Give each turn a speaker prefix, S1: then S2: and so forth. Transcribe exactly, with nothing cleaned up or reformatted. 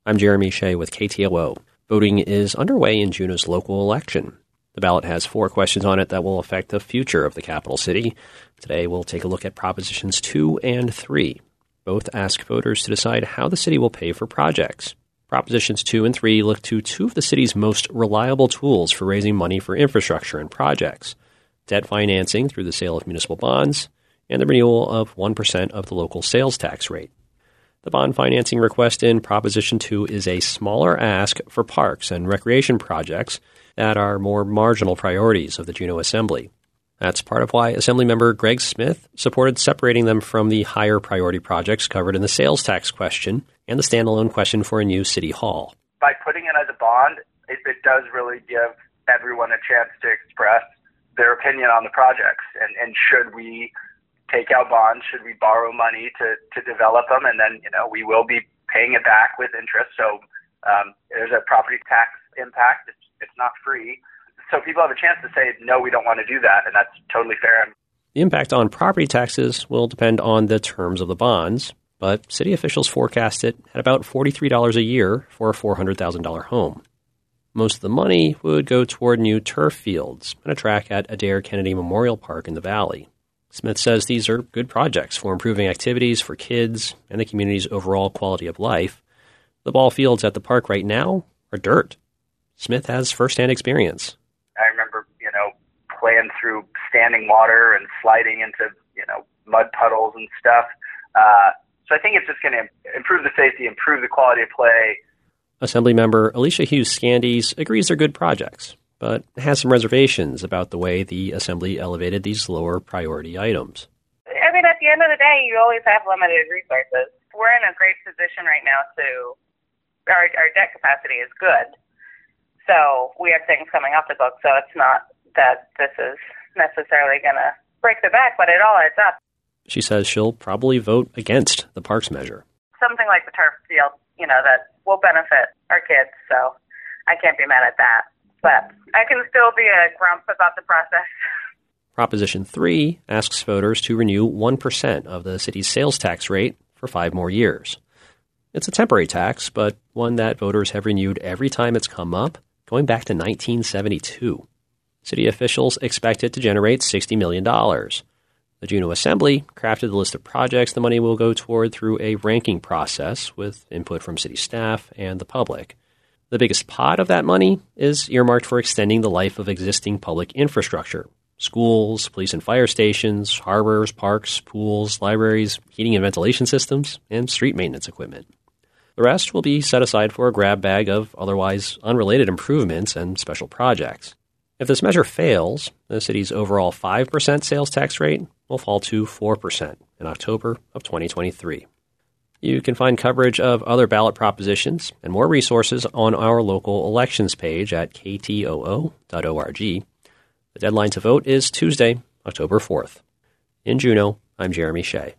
S1: I'm Jeremy Shea with K T O O. Voting is underway in Juneau's local election. The ballot has four questions on it that will affect the future of the capital city. Today, we'll take a look at Propositions two and three. Both ask voters to decide how the city will pay for projects. Propositions two and three look to two of the city's most reliable tools for raising money for infrastructure and projects: debt financing through the sale of municipal bonds and the renewal of one percent of the local sales tax rate. The bond financing request in Proposition two is a smaller ask for parks and recreation projects that are more marginal priorities of the Juneau Assembly. That's part of why Assemblymember Greg Smith supported separating them from the higher priority projects covered in the sales tax question and the standalone question for a new city hall.
S2: By putting it as a bond, it, it does really give everyone a chance to express their opinion on the projects. And, and should we take out bonds, should we borrow money to, to develop them, and then, you know, we will be paying it back with interest. So um, there's a property tax impact. It's, it's not free. So people have a chance to say, no, we don't want to do that, and that's totally fair.
S1: The impact on property taxes will depend on the terms of the bonds, but city officials forecast it at about forty-three dollars a year for a four hundred thousand dollars home. Most of the money would go toward new turf fields and a track at Adair Kennedy Memorial Park in the Valley. Smith says these are good projects for improving activities for kids and the community's overall quality of life. The ball fields at the park right now are dirt. Smith has firsthand experience.
S2: I remember, you know, playing through standing water and sliding into, you know, mud puddles and stuff. Uh, so I think it's just going to improve the safety, improve the quality of play.
S1: Assemblymember Alicia Hughes-Scandies agrees they're good projects, but has some reservations about the way the Assembly elevated these lower priority items.
S3: I mean, at the end of the day, you always have limited resources. We're in a great position right now to, our, our debt capacity is good. So we have things coming off the book, so it's not that this is necessarily going to break the bank, but it all adds up.
S1: She says she'll probably vote against the parks measure.
S3: Something like the turf field, you know, that will benefit our kids, so I can't be mad at that. But I can still be a grump about the process.
S1: Proposition three asks voters to renew one percent of the city's sales tax rate for five more years. It's a temporary tax, but one that voters have renewed every time it's come up, going back to nineteen seventy-two. City officials expect it to generate sixty million dollars. The Juneau Assembly crafted the list of projects the money will go toward through a ranking process with input from city staff and the public. The biggest pot of that money is earmarked for extending the life of existing public infrastructure: schools, police and fire stations, harbors, parks, pools, libraries, heating and ventilation systems, and street maintenance equipment. The rest will be set aside for a grab bag of otherwise unrelated improvements and special projects. If this measure fails, the city's overall five percent sales tax rate will fall to four percent in October of twenty twenty-three. You can find coverage of other ballot propositions and more resources on our local elections page at k t o o dot org. The deadline to vote is Tuesday, October fourth. In Juneau, I'm Jeremy Shea.